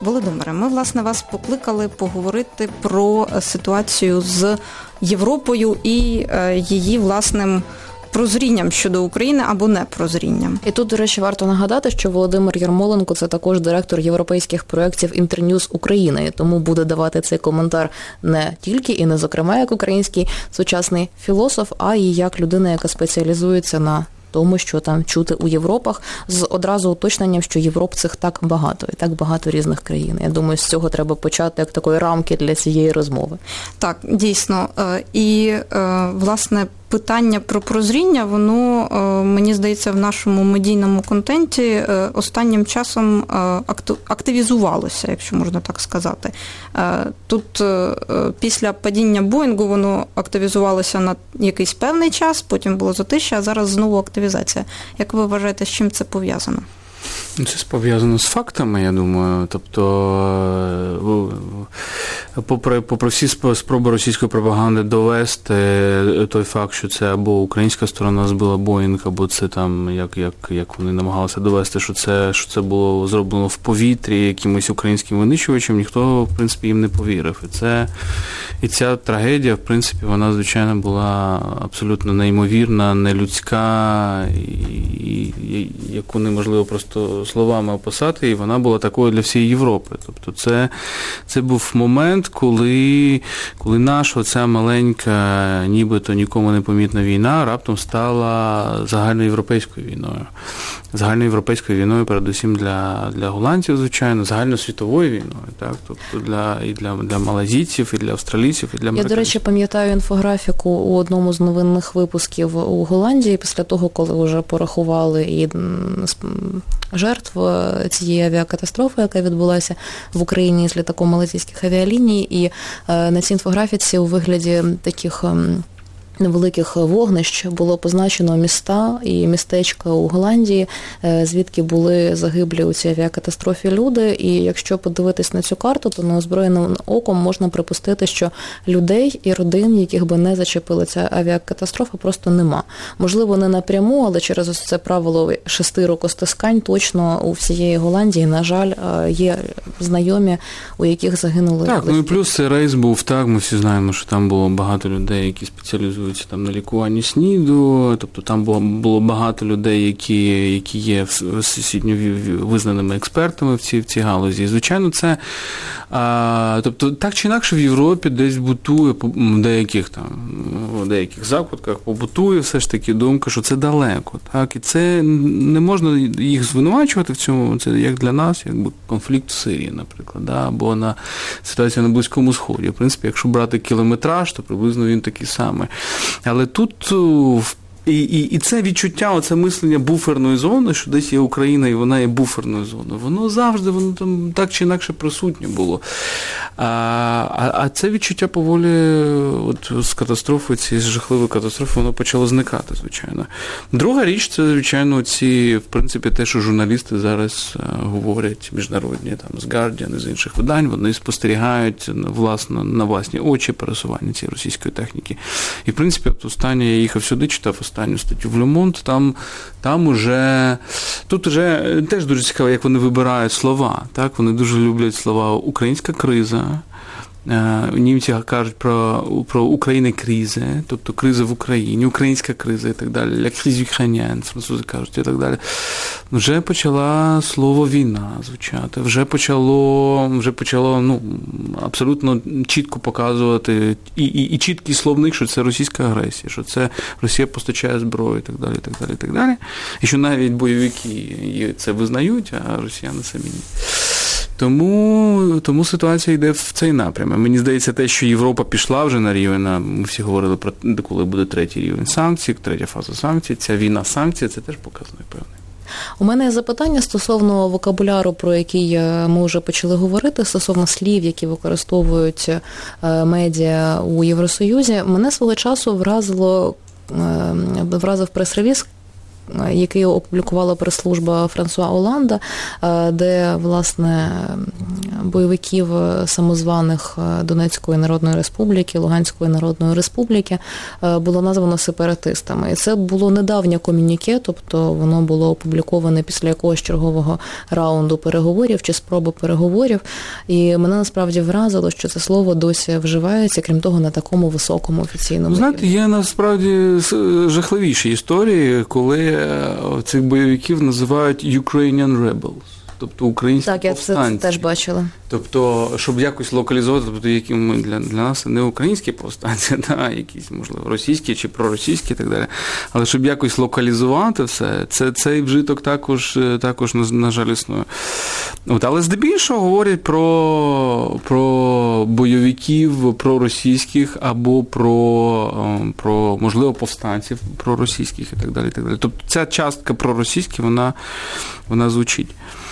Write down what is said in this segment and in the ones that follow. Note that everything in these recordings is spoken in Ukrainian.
Володимире, ми, власне, вас покликали поговорити про ситуацію з Європою і її власним прозрінням щодо України або непрозрінням. І тут, до речі, варто нагадати, що Володимир Ярмоленко – це також директор європейських проєктів Інтерньюз України, тому буде давати цей коментар не тільки і не зокрема як український сучасний філософ, а і як людина, яка спеціалізується на тому, що там чути у Європах, з одразу уточненням, що європців так багато, і так багато різних країн. Я думаю, з цього треба почати як такої рамки для цієї розмови. Так, дійсно. І, власне, питання про прозріння, воно, мені здається, в нашому медійному контенті останнім часом активізувалося, якщо можна так сказати. Тут після падіння Боїнгу воно активізувалося на якийсь певний час, потім було затишя, а зараз знову активізація. Як ви вважаєте, з чим це пов'язано? Це пов'язано з фактами, я думаю. Тобто, попри всі спроби російської пропаганди довести той факт, що це або українська сторона збила Боїнг, або це там, як вони намагалися довести, що це було зроблено в повітрі якимось українським винищувачем, ніхто, в принципі, їм не повірив. І ця трагедія, в принципі, вона, звичайно, була абсолютно неймовірна, нелюдська, яку неможливо просто словами описати, і вона була такою для всієї Європи. Тобто це був момент, коли наша оця маленька, нібито нікому не помітна війна раптом стала загальноєвропейською війною. Загальноєвропейською війною, передусім для голландців, звичайно, загальносвітовою війною, так? Тобто для малазійців, і для австралійців, і для американців. Я, до речі, пам'ятаю інфографіку у одному з новинних випусків у Голландії, після того, коли вже порахували і жертв цієї авіакатастрофи, яка відбулася в Україні з літаком малазійських авіаліній, і на цій інфографіці у вигляді таких невеликих вогнищ було позначено міста і містечка у Голландії, звідки були загиблі у цій авіакатастрофі люди. І якщо подивитись на цю карту, то неозброєним оком можна припустити, що людей і родин, яких би не зачепила ця авіакатастрофа, просто нема. Можливо, не напряму, але через ось це правило 6 рукостискань точно у всієї Голландії, на жаль, є знайомі, у яких загинули. Так, ну і плюс цей рейс був, так, ми всі знаємо, що там було багато людей, які спеціалізуються там на лікуванні СНІДу, тобто там було багато людей, які є всесвітньо визнаними експертами в цій галузі. І, звичайно, це, тобто, так чи інакше в Європі десь бутує, в деяких закутках побутує все ж таки думка, що це далеко, так, і це не можна їх звинувачувати в цьому, це як для нас, якби конфлікт в Сирії, наприклад, да, або на ситуація на Близькому Сході. В принципі, якщо брати кілометраж, то приблизно він такий самий. Але тут і це відчуття, оце мислення буферної зони, що десь є Україна і вона є буферною зоною, воно завжди, воно там так чи інакше присутнє було. А це відчуття поволі от з катастрофи, цієї жахливої катастрофи, воно почало зникати, звичайно. Друга річ, це, звичайно, ці, в принципі, те, що журналісти зараз говорять, міжнародні, там, з Guardian і з інших видань, вони спостерігають на власні очі пересування цієї російської техніки. І, в принципі, от останнє, я їхав сюди, читав останню статтю в Le Monde, там уже, тут уже теж дуже цікаво, як вони вибирають слова, так, вони дуже люблять слова «українська криза», німці кажуть про Україна кризи, тобто криза в Україні, українська криза і так далі, «la crise ukrainienne», французи кажуть і так далі. Вже почала слово «війна» звучати, вже почало ну, абсолютно чітко показувати і чіткий словник, що це російська агресія, що це Росія постачає зброю і так далі, і так далі, і так далі. І що навіть бойовики це визнають, а росіяни самі ні. Тому ситуація йде в цей напрям. Мені здається, те, що Європа пішла вже на рівень, ми всі говорили про коли буде третій рівень санкцій, третя фаза санкцій, ця війна санкцій, це теж показник певний. У мене є запитання стосовно вокабуляру, про який ми вже почали говорити, стосовно слів, які використовують медіа у Євросоюзі. Мене свого часу вразив прес-реліз, який опублікувала прес-служба Франсуа Олланда, де, власне, бойовиків самозваних Донецької Народної Республіки, Луганської Народної Республіки було названо сепаратистами. І це було недавнє комюніке, тобто воно було опубліковане після якогось чергового раунду переговорів чи спроби переговорів. І мене насправді вразило, що це слово досі вживається, крім того, на такому високому офіційному Знаєте, є насправді жахливіші історії, коли цих бойовиків називають Ukrainian Rebels. Тобто українські повстанці. Так, я це теж бачила. Тобто, щоб якось локалізувати, тобто, які ми для нас не українські повстанці, якісь, можливо, російські чи проросійські і так далі. Але щоб якось локалізувати все, цей вжиток також на жаль, існує. Але здебільшого говорять про бойовиків проросійських або про можливо, повстанців проросійських і так далі. Тобто, ця частка проросійська, вона звучить.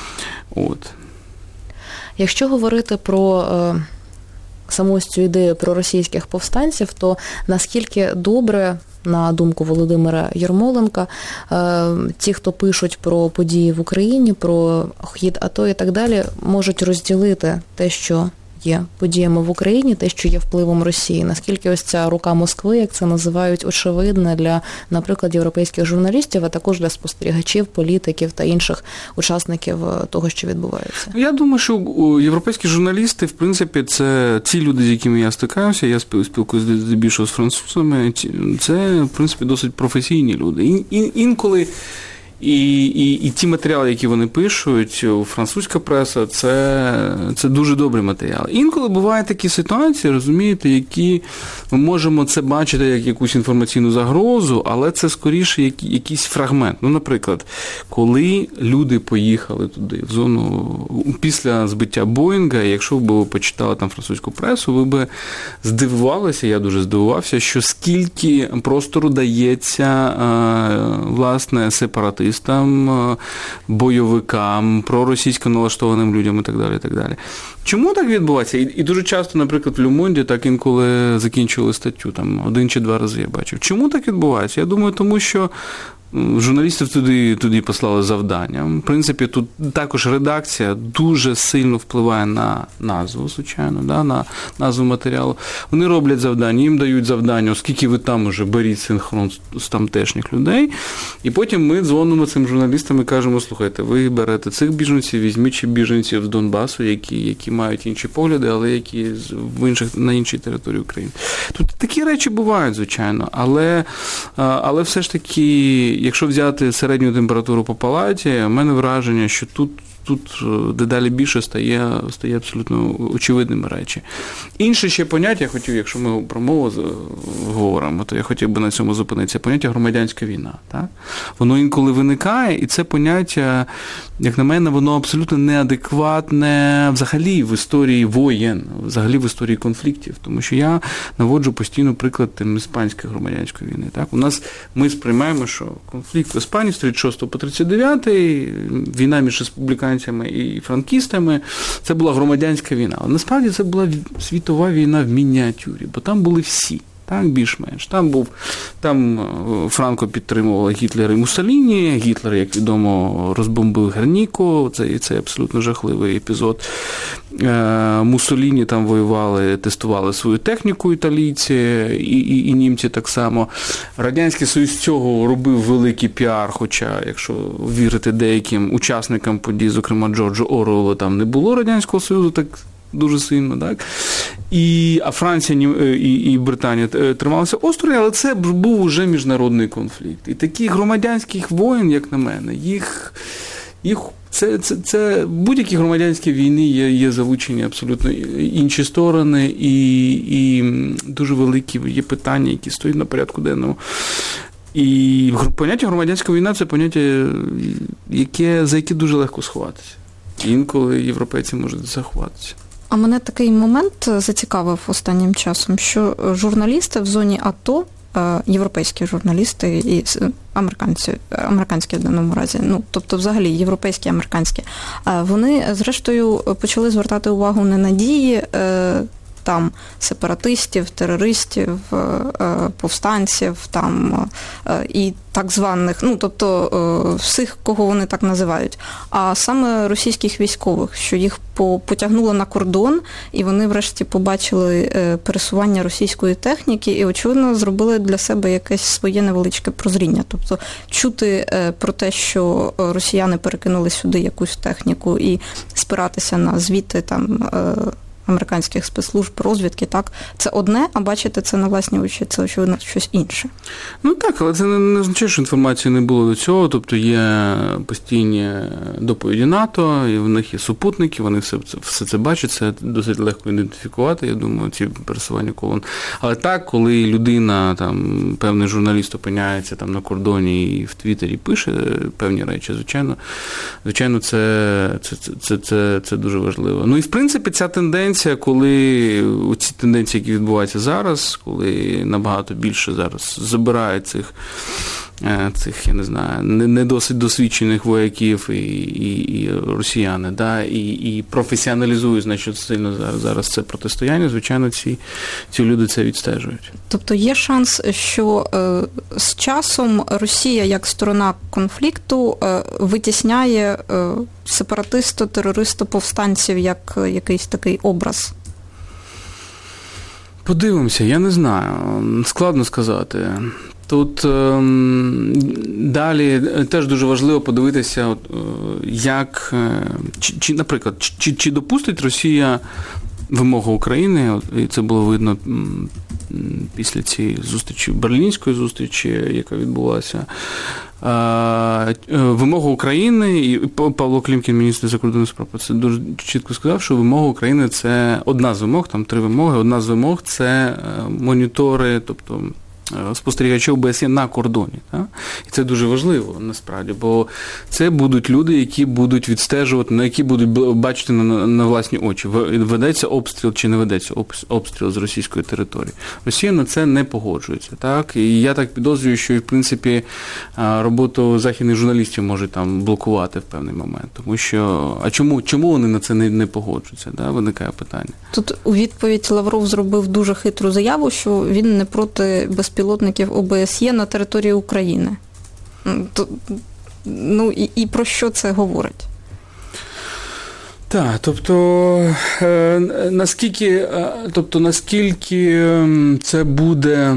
Якщо говорити про саму ось цю ідею про російських повстанців, то наскільки добре, на думку Володимира Єрмоленка, ті, хто пишуть про події в Україні, про хід АТО і так далі, можуть розділити те, що є подіями в Україні, те, що є впливом Росії. Наскільки ось ця рука Москви, як це називають, очевидна для, наприклад, європейських журналістів, а також для спостерігачів, політиків та інших учасників того, що відбувається? Я думаю, що європейські журналісти, в принципі, це ті люди, з якими я стикаюся, я спілкуюся здебільшого з французами, це, в принципі, досить професійні люди. Інколи і ті матеріали, які вони пишуть, французька преса, це дуже добрі матеріали. Інколи бувають такі ситуації, розумієте, які ми можемо це бачити як якусь інформаційну загрозу, але це скоріше якийсь фрагмент. Наприклад, коли люди поїхали туди, в зону, після збиття Боїнга, якщо б ви почитали там французьку пресу, ви б здивувалися, я дуже здивувався, що скільки простору дається, власне, сепаратистам, бойовикам, проросійсько налаштованим людям і так далі, і так далі. Чому так відбувається? І дуже часто, наприклад, в Люмонді так інколи закінчували статтю, там 1 чи 2 рази я бачив. Чому так відбувається? Я думаю, тому що журналістів туди послали завданням. В принципі, тут також редакція дуже сильно впливає на назву, звичайно, на назву матеріалу. Вони роблять завдання, їм дають завдання, оскільки ви там уже беріть синхрон з тамтешніх людей, і потім ми дзвонимо цим журналістам і кажемо, слухайте, ви берете цих біженців, візьміть ще біженців з Донбасу, які мають інші погляди, але які на іншій території України. Тут такі речі бувають, звичайно, але все ж таки, якщо взяти середню температуру по палаті, в мене враження, що тут дедалі більше стає абсолютно очевидними речі. Інше ще поняття, я хотів, якщо ми про мову говоримо, то я хотів би на цьому зупинитися, поняття громадянська війна. Так? Воно інколи виникає, і це поняття, як на мене, воно абсолютно неадекватне взагалі в історії воєн, взагалі в історії конфліктів. Тому що я наводжу постійно приклад іспанської громадянської війни. Так? Ми сприймаємо, що конфлікт в Іспанії з 36 по 39, війна між республіканцями і франкістами, це була громадянська війна. Але насправді це була світова війна в мініатюрі, бо там були всі. Так, більш-менш. Там Франко підтримував Гітлера і Муссоліні. Гітлер, як відомо, розбомбив Герніку. Це абсолютно жахливий епізод. Муссоліні там воювали, тестували свою техніку італійці і німці так само. Радянський Союз з цього робив великий піар, хоча, якщо вірити деяким учасникам подій, зокрема Джорджу Оруеллу, там не було Радянського Союзу так дуже сильно, так? А Франція і Британія трималися осторонь, але це був уже міжнародний конфлікт. І таких громадянських воєн, як на мене, це будь-які громадянські війни є залучені абсолютно інші сторони, і дуже великі є питання, які стоять на порядку денному. І поняття громадянська війна – це поняття, за яке дуже легко сховатися. Інколи європейці можуть заховатися. А мене такий момент зацікавив останнім часом, що журналісти в зоні АТО, європейські журналісти і американські в даному разі, тобто взагалі європейські, американські, вони зрештою почали звертати увагу не на дії там сепаратистів, терористів, повстанців, там і так званих, тобто всіх, кого вони так називають. А саме російських військових, що їх потягнуло на кордон, і вони врешті побачили пересування російської техніки і, очевидно, зробили для себе якесь своє невеличке прозріння. Тобто чути про те, що росіяни перекинули сюди якусь техніку і спиратися на звіти там американських спецслужб, розвідки, так, це одне, а бачити це на власні очі, це, очевидно, щось інше. Так, але це не означає, що інформації не було до цього, тобто є постійні доповіді НАТО, і в них є супутники, вони все це бачать, це досить легко ідентифікувати, я думаю, ці пересування колон. Але так, коли людина, там, певний журналіст опиняється там на кордоні і в Твіттері пише певні речі, звичайно, це дуже важливо. І, в принципі, ця тенденція, коли ці тенденції, які відбуваються зараз, коли набагато більше зараз забирають цих я не знаю, не досить досвідчених вояків і росіяни, да, і професіоналізують, значить, сильно зараз це протистояння, звичайно, ці люди це відстежують. Тобто є шанс, що з часом Росія, як сторона конфлікту, витісняє сепаратисто-терористо-повстанців як якийсь такий образ? Подивимося, я не знаю, складно сказати. Тут далі теж дуже важливо подивитися, як, наприклад, чи допустить Росія вимогу України, і це було видно після цієї зустрічі, берлінської зустрічі, яка відбулася, вимогу України, і Павло Клімкін, міністр закордонних справ, це дуже чітко сказав, що вимога України – це одна з вимог, там 3 вимоги, одна з вимог – це монітори, тобто спостерігачів ОБСЄ на кордоні. Так? І це дуже важливо, насправді, бо це будуть люди, які будуть відстежувати, на які будуть бачити на власні очі, ведеться обстріл чи не ведеться обстріл з російської території. Росія на це не погоджується. Так? І я так підозрюю, що, в принципі, роботу західних журналістів може там блокувати в певний момент. Тому що, а чому вони на це не погоджуються? Да? Виникає питання. Тут у відповідь Лавров зробив дуже хитру заяву, що він не проти безпілотників ОБСЄ на території України. І про що це говорить? Так, тобто наскільки це буде,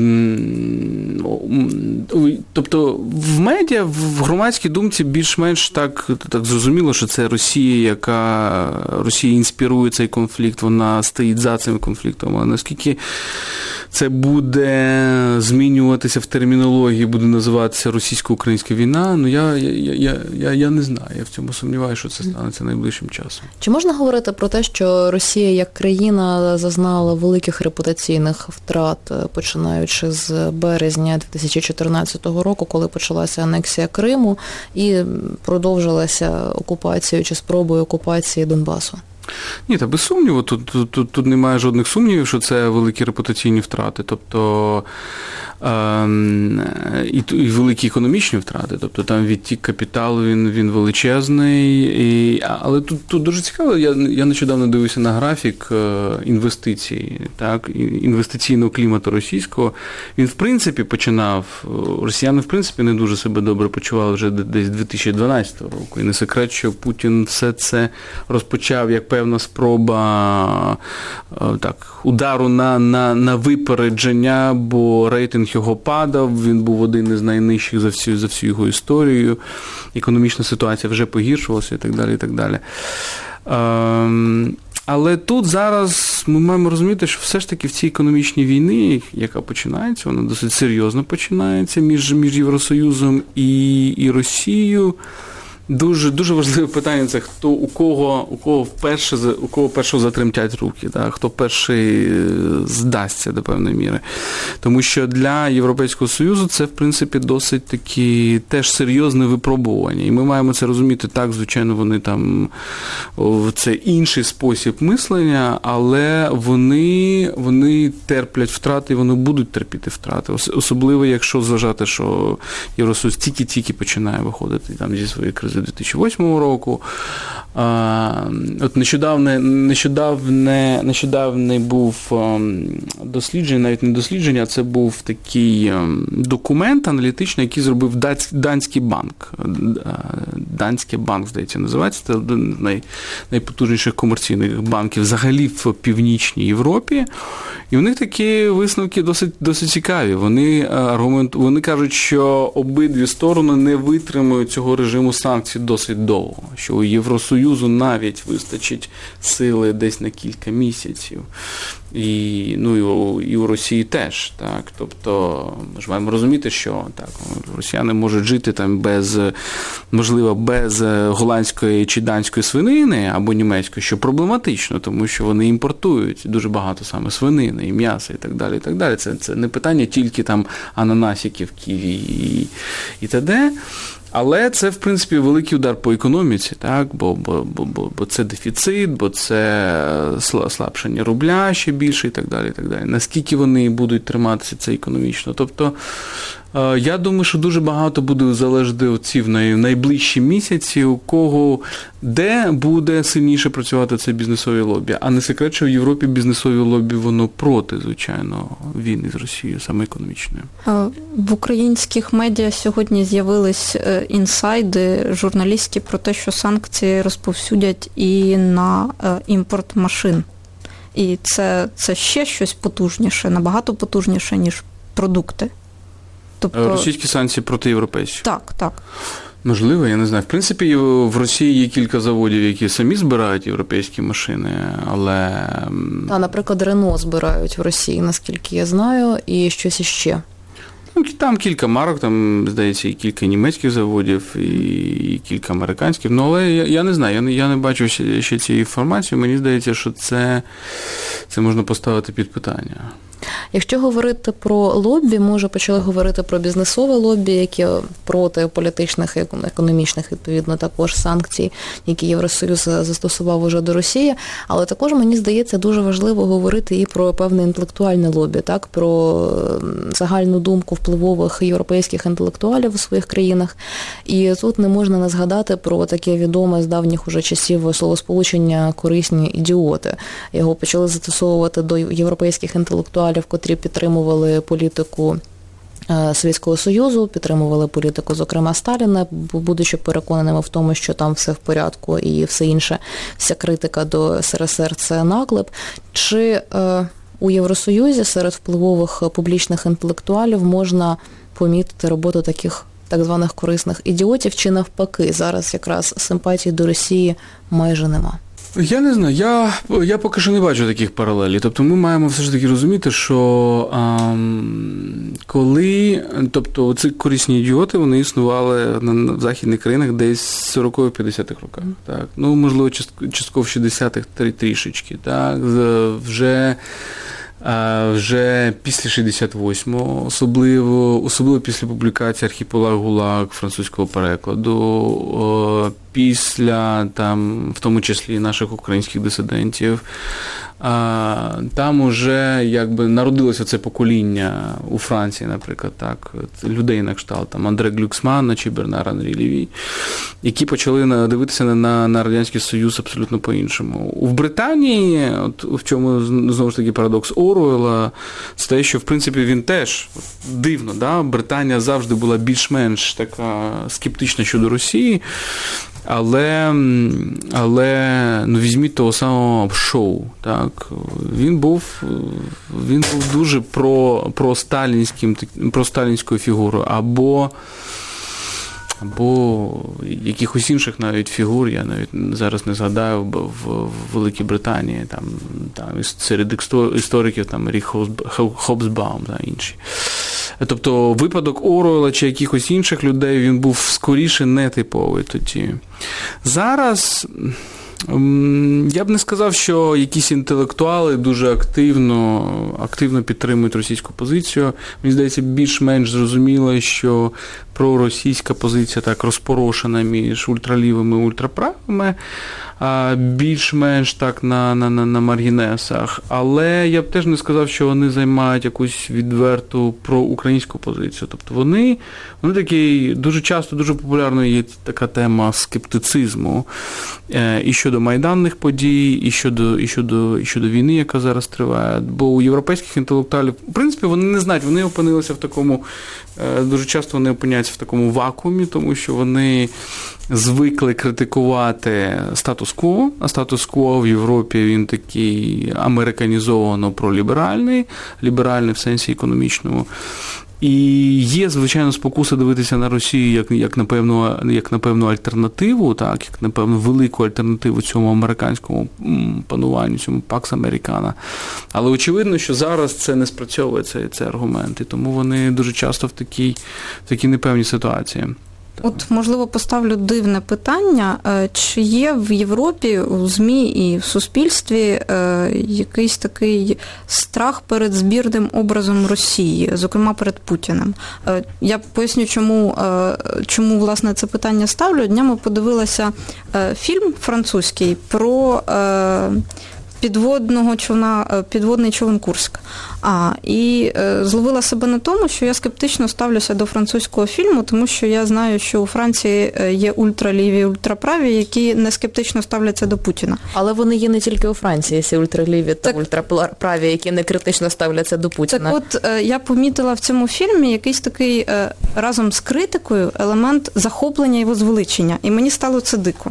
тобто в медіа, в громадській думці більш-менш так зрозуміло, що це Росія інспірує цей конфлікт, вона стоїть за цим конфліктом, а наскільки це буде змінюватися в термінології, буде називатися російсько-українська війна, я не знаю, я в цьому сумніваюся, що це станеться найближчим часом. Чи можна говорити про те, що Росія як країна зазнала великих репутаційних втрат, починаючи з березня 2014 року, коли почалася анексія Криму і продовжилася окупацією чи спробою окупації Донбасу? Ні, та без сумніву, тут немає жодних сумнівів, що це великі репутаційні втрати, тобто і великі економічні втрати, тобто там відтік капіталу, він величезний, але тут дуже цікаво, я нещодавно дивився на графік інвестицій, так, інвестиційного клімату російського, він в принципі росіяни в принципі не дуже себе добре почували вже десь 2012 року, і не секрет, що Путін все це розпочав як певна спроба удару на випередження, бо рейтинг його падав, він був один із найнижчих за всю його історію, економічна ситуація вже погіршувалася і так далі, і так далі. Але тут зараз ми маємо розуміти, що все ж таки в цій економічній війні, яка починається, вона досить серйозно починається між Євросоюзом і Росією. Дуже, дуже важливе питання – це у кого першого затремтять руки, так? Хто перший здасться до певної міри. Тому що для Європейського Союзу це, в принципі, досить такі теж серйозне випробування. І ми маємо це розуміти так, звичайно, вони там, це інший спосіб мислення, але вони терплять втрати, і вони будуть терпіти втрати. Особливо, якщо зважати, що Євросоюз тільки-тільки починає виходити там зі своєї кризи. з 2008 року. От нещодавне був дослідження, навіть не дослідження, а це був такий документ аналітичний, який зробив Данський банк. Данський банк, здається, називається. Це один з найпотужніших комерційних банків взагалі в Північній Європі. І в них такі висновки досить цікаві. Вони кажуть, що обидві сторони не витримують цього режиму санкцій досить довго, що у Євросоюзу навіть вистачить сили десь на кілька місяців. І у Росії теж, так. Тобто, ми ж маємо розуміти, що так, росіяни можуть жити там можливо, без голландської чи данської свинини або німецької, що проблематично, тому що вони імпортують дуже багато саме свинини і м'яса і так далі, і так далі. Це не питання тільки там ананасиків, ківі і т.д. Але це, в принципі, великий удар по економіці, так? Бо це дефіцит, бо це слабшання рубля ще більше і так далі, і так далі. Наскільки вони будуть триматися це економічно? Тобто, я думаю, що дуже багато буде залежати в найближчі місяці, у кого, де буде сильніше працювати це бізнесове лобі. А не секрет, що в Європі бізнесове лобі, воно проти, звичайно, війни з Росією, саме економічної. В українських медіа сьогодні з'явились інсайди журналістів про те, що санкції розповсюдять і на імпорт машин. І це ще щось потужніше, набагато потужніше, ніж продукти. Тобто... Російські санкції проти європейських? Так. Можливо, я не знаю. В принципі, в Росії є кілька заводів, які самі збирають європейські машини, але... Наприклад, Рено збирають в Росії, наскільки я знаю, і щось іще. Там кілька марок, там, здається, і кілька німецьких заводів, і кілька американських. Але я не знаю, я не бачу ще цієї інформації. Мені здається, що це можна поставити під питання. Якщо говорити про лоббі, ми вже почали говорити про бізнесове лоббі, яке проти політичних і економічних, відповідно, також санкцій, які Євросоюз застосував уже до Росії. Але також, мені здається, дуже важливо говорити і про певне інтелектуальне лоббі, так, про загальну думку впливових європейських інтелектуалів у своїх країнах. І тут не можна не згадати про таке відоме з давніх уже часів словосполучення «корисні ідіоти». Його почали застосовувати до європейських інтелектуалів, котрі підтримували політику Совєтського Союзу, підтримували політику, зокрема, Сталіна, будучи переконаними в тому, що там все в порядку і все інше, вся критика до СРСР – це наклеп. Чи у Євросоюзі серед впливових публічних інтелектуалів можна помітити роботу таких так званих корисних ідіотів, чи навпаки, зараз якраз симпатії до Росії майже нема? Я не знаю, я поки що не бачу таких паралелей. Тобто ми маємо все ж таки розуміти, що тобто ці корисні ідіоти, вони існували в західних країнах десь в 40-50-х роках. Так? Можливо, частково в 60-х трішечки. Так? Вже після 68-го, особливо після публікації «Архіпелаг ГУЛАГ» французького перекладу, після, там, в тому числі наших українських дисидентів, там уже якби народилося це покоління у Франції, наприклад, так, людей на кшталт, там, Андре Глюксмана чи Бернар Анрі Леві, які почали дивитися на Радянський Союз абсолютно по-іншому. В Британії, от в чому, знову ж таки, парадокс Оруелла, це те, що, в принципі, він теж дивно, да? Британія завжди була більш-менш така скептична щодо Росії, але візьміть того самого Шоу, так? Він був дуже про сталінську фігуру, або якихось інших навіть фігур, я навіть зараз не згадаю, в Великій Британії, там серед істориків там Рі Хобсбаум та інші. Тобто випадок Оруелла чи якихось інших людей, він був скоріше нетиповий тоді. Зараз я б не сказав, що якісь інтелектуали дуже активно підтримують російську позицію. Мені здається, більш-менш зрозуміло, що проросійська позиція так розпорошена між ультралівими і ультраправими, більш-менш так на маргінесах. Але я б теж не сказав, що вони займають якусь відверту проукраїнську позицію. Тобто вони такі, дуже часто, дуже популярно є така тема скептицизму і щодо майданних подій, і щодо війни, яка зараз триває. Бо у європейських інтелектуалів, в принципі, вони не знають, вони опинилися в такому, дуже часто вони опиняються в такому вакуумі, тому що вони звикли критикувати статус-кво, а статус-кво в Європі він такий американізовано проліберальний, ліберальний в сенсі економічному. І є, звичайно, спокуса дивитися на Росію як на певну альтернативу, так, як на певну велику альтернативу цьому американському пануванню, цьому Пакс Американа. Але очевидно, що зараз це не спрацьовує, цей аргумент, і тому вони дуже часто в такій непевній ситуації. От, можливо, поставлю дивне питання. Чи є в Європі, у ЗМІ і в суспільстві якийсь такий страх перед збірним образом Росії, зокрема перед Путіним? Я поясню, чому власне, це питання ставлю. Днями подивилася фільм французький про підводний човен «Курськ». І зловила себе на тому, що я скептично ставлюся до французького фільму, тому що я знаю, що у Франції є ультраліві, ультраправі, які не скептично ставляться до Путіна. Але вони є не тільки у Франції, ці ультраліві та ультраправі, які не критично ставляться до Путіна. Так от, я помітила в цьому фільмі якийсь такий, разом з критикою, елемент захоплення і возвеличення. І мені стало це дико.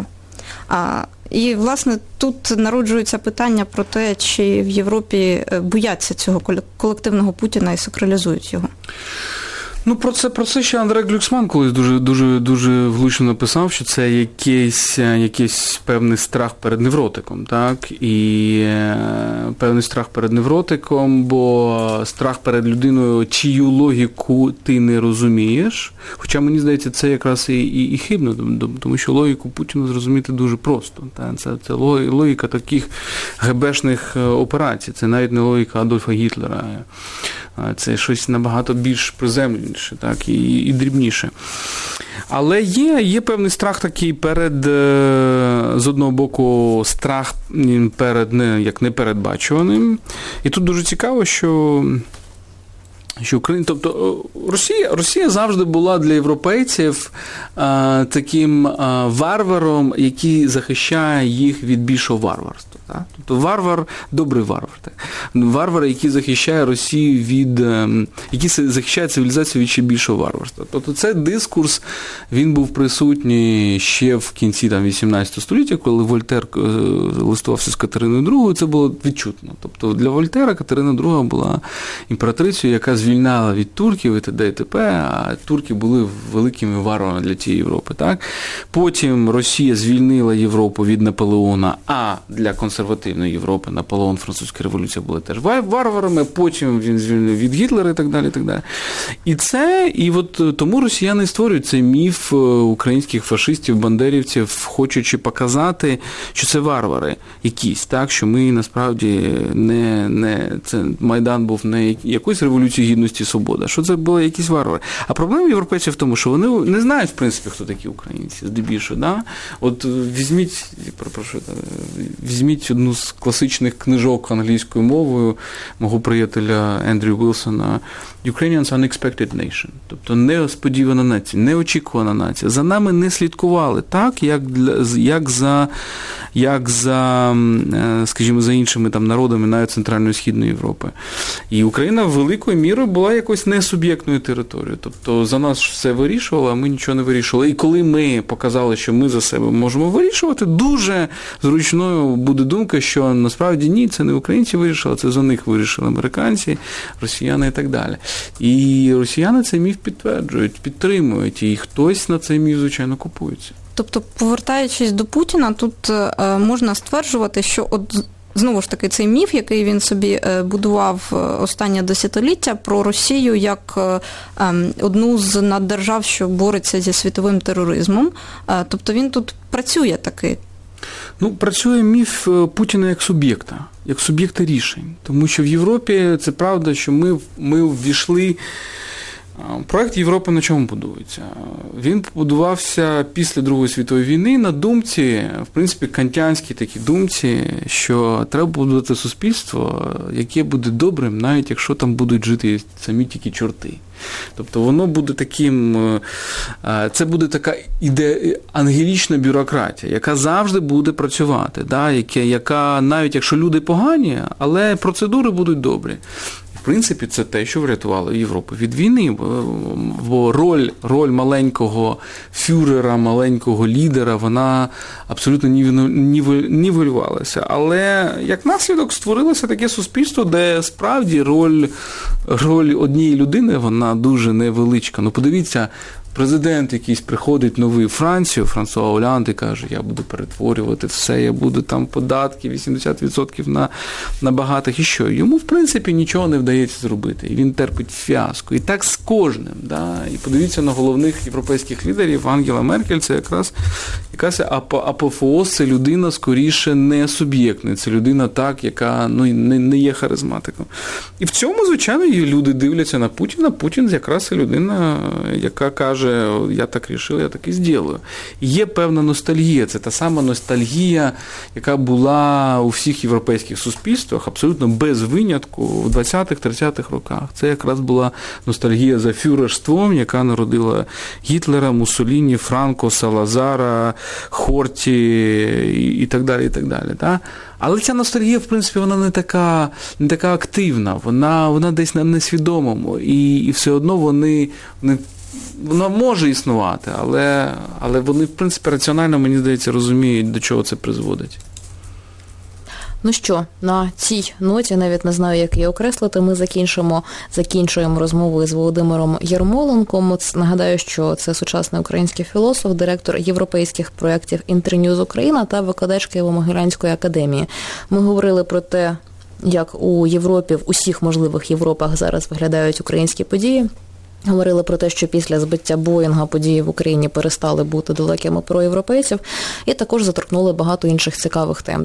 І, власне, тут народжується питання про те, чи в Європі бояться цього колективного Путіна і сакралізують його. Ну, про це ще Андре Глюксман колись дуже влучно написав, що це якийсь певний страх перед невротиком, так? І певний страх перед невротиком, бо страх перед людиною, чию логіку ти не розумієш. Хоча, мені здається, це якраз і хибно, тому що логіку Путіна зрозуміти дуже просто. Так? Це логіка таких ГБшних операцій, це навіть не логіка Адольфа Гітлера. Це щось набагато більш приземленіше, так, і дрібніше. Але є певний страх такий перед, з одного боку, страх перед як непередбачуваним. І тут дуже цікаво, що Україна, тобто Росія завжди була для європейців таким варваром, який захищає їх від більшого варварства. Так? Тобто варвар, добрий варвар. Так? Варвар, який захищає Росію який захищає цивілізацію від ще більшого варварства. Тобто цей дискурс, він був присутній ще в кінці 18 століття, коли Вольтер листувався з Катериною II, це було відчутно. Тобто для Вольтера Катерина II була імператрицею, яка звільняла від турків і т.д. і т.п., а турки були великими варварами для тієї Європи. Так? Потім Росія звільнила Європу від Наполеона, а для консервативної Європи Наполеон, Французька революція були теж варварами, потім він звільнив від Гітлера і так далі, і так далі. І от тому росіяни створюють цей міф українських фашистів, бандерівців, хочучи показати, що це варвари якісь, так, що ми насправді це Майдан був не якоюсь революцією гідності і свободи, що це були якісь варвари. А проблема європейців в тому, що вони не знають, в принципі, хто такі українці, здебільшого. Да? От візьміть одну з класичних книжок англійською мовою мого приятеля Ендрю Вілсона «Ukrainians Unexpected Nation», тобто несподівана нація, неочікувана нація. За нами не слідкували так, як за, скажімо, за іншими там народами навіть Центральної і Східної Європи. І Україна великою мірою була якось несуб'єктною територією. Тобто за нас все вирішувало, а ми нічого не вирішували. І коли ми показали, що ми за себе можемо вирішувати, дуже зручною буде думка, що насправді ні, це не українці вирішили, це за них вирішили американці, росіяни і так далі. І росіяни цей міф підтверджують, підтримують, і хтось на цей міф, звичайно, купується. Тобто, повертаючись до Путіна, тут можна стверджувати, що от знову ж таки цей міф, який він собі будував останнє десятиліття про Росію як одну з наддержав, що бореться зі світовим тероризмом, тобто він тут працює таки. Ну, працює міф Путіна як суб'єкта рішень. Тому що в Європі це правда, що ми ввійшли Проект Європи на чому будується? Він побудувався після Другої світової війни на думці, в принципі, кантіанській такій думці, що треба будувати суспільство, яке буде добрим, навіть якщо там будуть жити самі тільки чорти. Тобто воно буде таким, це буде така ангелічна бюрократія, яка завжди буде працювати, да? яка навіть якщо люди погані, але процедури будуть добрі. В принципі, це те, що врятувало Європу від війни, бо роль маленького фюрера, маленького лідера, вона абсолютно нівелювалася. Але як наслідок створилося таке суспільство, де справді роль однієї людини, вона дуже невеличка. Ну, подивіться, президент якийсь приходить новий в Францію, Франсуа Олланд, і каже, я буду перетворювати все, я буду там податки 80% на багатих, і що? Йому, в принципі, нічого не вдається зробити, і він терпить фіаско. І так з кожним. Да? І подивіться на головних європейських лідерів, Ангела Меркель, це якраз якась апофеоз, це людина скоріше не суб'єктна, це людина так, яка не є харизматиком. І в цьому, звичайно, люди дивляться на Путіна. Путін якраз і людина, яка каже, я так рішив, я так і зроблю. Є певна ностальгія, це та сама ностальгія, яка була у всіх європейських суспільствах, абсолютно без винятку в 20-30-х роках. Це якраз була ностальгія за фюрерством, яка народила Гітлера, Муссоліні, Франко, Салазара, Хорті і так далі, і так далі. Так? Але ця ностальгія, в принципі, вона не така активна, вона десь на несвідомому, і все одно вона може існувати, але вони, в принципі, раціонально, мені здається, розуміють, до чого це призводить. Ну що, на цій ноті, навіть не знаю, як її окреслити, ми закінчуємо розмову із Володимиром Ярмоленком. Нагадаю, що це сучасний український філософ, директор європейських проєктів «Інтерньюз Україна» та викладач Києво-Могилянської академії. Ми говорили про те, як у Європі, в усіх можливих Європах зараз виглядають українські події. Говорили про те, що після збиття Боїнга події в Україні перестали бути далекими про європейців, і також заторкнули багато інших цікавих тем.